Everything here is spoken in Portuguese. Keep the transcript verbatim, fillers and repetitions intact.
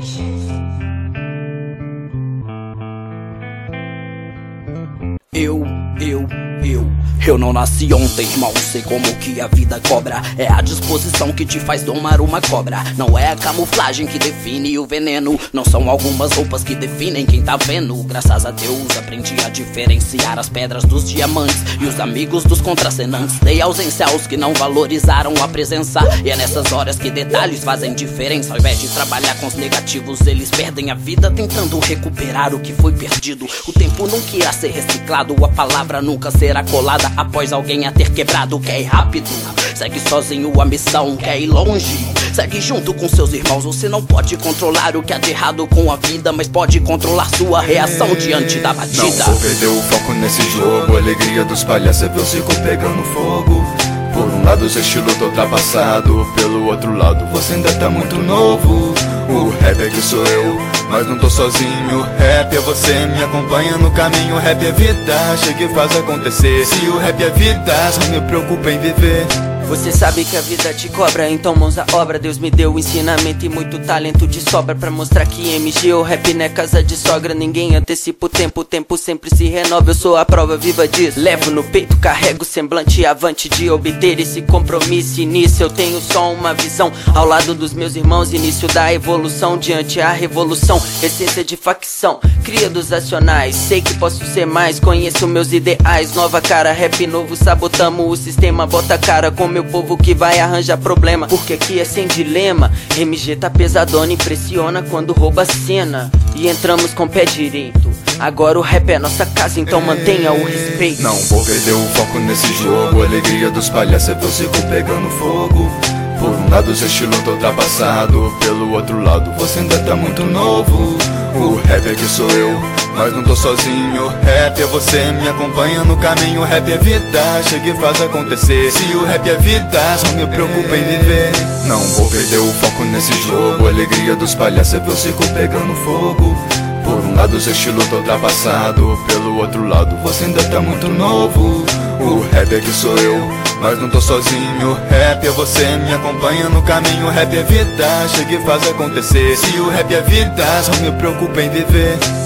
Eu, eu, eu, eu não nasci ontem, irmão, sei como que a vida cobra. É a disposição que te faz domar uma cobra. Não é a camuflagem que define o veneno. Não são algumas roupas que definem quem tá vendo. Graças a Deus aprendi a diferenciar as pedras dos diamantes e os amigos dos contracenantes. Dei ausência aos que não valorizaram a presença. E é nessas horas que detalhes fazem diferença. Ao invés de trabalhar com os negativos, eles perdem a vida tentando recuperar o que foi perdido. O tempo nunca irá ser reciclado, a palavra nunca será colada após alguém a ter quebrado. Quer ir rápido, segue sozinho a missão. Quer ir longe, segue junto com seus irmãos. Você não pode controlar o que há de errado com a vida, mas pode controlar sua reação diante da batida. Não vou perder o foco nesse jogo. A alegria dos palhaços é ver o circo pegando fogo. Por um lado seu estilo tá ultrapassado, pelo outro lado você ainda tá muito novo. O rap é que sou eu, mas não tô sozinho. Rap é você, me acompanha no caminho. Rap é vida, chega e faz acontecer. Se o rap é vida, só me preocupa em viver. Você sabe que a vida te cobra, então mãos à obra. Deus me deu ensinamento e muito talento de sobra pra mostrar que M G o rap não é casa de sogra. Ninguém antecipa o tempo, o tempo sempre se renova. Eu sou a prova viva disso. Levo no peito, carrego semblante avante de obter esse compromisso. Início eu tenho só uma visão, ao lado dos meus irmãos, início da evolução diante a revolução. Essência de facção, cria dos acionais. Sei que posso ser mais, conheço meus ideais. Nova cara, rap novo, sabotamos o sistema. Bota a cara com meu povo que vai arranjar problema, porque aqui é sem dilema. M G tá pesadona, impressiona quando rouba a cena. E entramos com o pé direito. Agora o rap é nossa casa, então mantenha o respeito. Não vou perder o foco nesse jogo. A alegria dos palhaços é ver o circo pegando fogo. Por um lado seu estilo tá ultrapassado, pelo outro lado você ainda tá muito novo. O rap é que sou eu, mas não tô sozinho. Rap é você, me acompanha no caminho. Rap é vida, chega e faz acontecer. Se o rap é vida, só me preocupa em viver. Não vou perder o foco nesse jogo. A alegria dos palhaços é ver o circo pegando fogo. Por um lado seu estilo tá ultrapassado, pelo outro lado você ainda tá muito novo. O rap é que sou eu, mas não tô sozinho. Rap é você, me acompanha no caminho. Rap é vida, chega e faz acontecer. Se o rap é vida, só me preocupa em viver.